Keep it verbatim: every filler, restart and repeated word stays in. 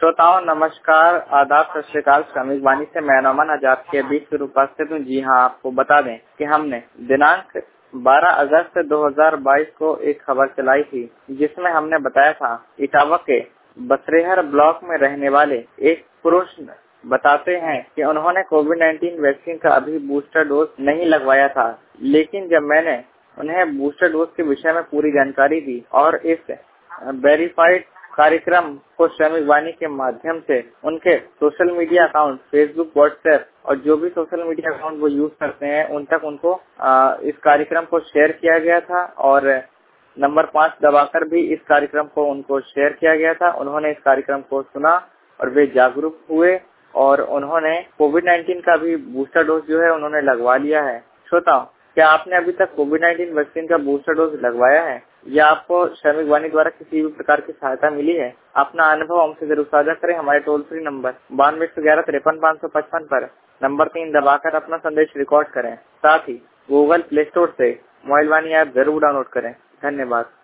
श्रोताओं नमस्कार, आदाब, सत श्री अकाल। श्रमिक वाणी से मैं नौमान आजाद के बीच फिर उपस्थित हूँ। जी हाँ, आपको बता दें कि हमने दिनांक बारह अगस्त दो हज़ार बाईस को एक खबर चलाई थी, जिसमें हमने बताया था इटावा के बसरेहर ब्लॉक में रहने वाले एक पुरुष बताते हैं कि उन्होंने कोविड नाइन्टीन वैक्सीन का अभी बूस्टर डोज नहीं लगवाया था, लेकिन जब मैंने उन्हें बूस्टर डोज के विषय में पूरी जानकारी दी और इस वेरीफाइड कार्यक्रम को श्रमिक वाणी के माध्यम से उनके social media account Facebook, WhatsApp और जो भी सोशल मीडिया अकाउंट वो यूज करते हैं उन तक उनको आ, इस कार्यक्रम को शेयर किया गया था और नंबर पाँच दबाकर भी इस कार्यक्रम को उनको शेयर किया गया था। उन्होंने इस कार्यक्रम को सुना और वे जागरूक हुए और उन्होंने कोविड नाइन्टीन का भी बूस्टर डोज जो है उन्होंने लगवा लिया है। श्रोताओं, क्या आपने अभी तक कोविड नाइन्टीन वैक्सीन का बूस्टर डोज लगवाया है या आपको श्रमिक वाणी द्वारा किसी भी प्रकार की सहायता मिली है? अपना अनुभव हमसे जरूर साझा करें। हमारे टोल फ्री नंबर बानवे एक सौ ग्यारह तिरपन पाँच सौ पचपन पर नंबर तीन दबाकर अपना संदेश रिकॉर्ड करें। साथ ही गूगल प्ले स्टोर से मोबाइल वाणी ऐप जरूर डाउनलोड करें। धन्यवाद।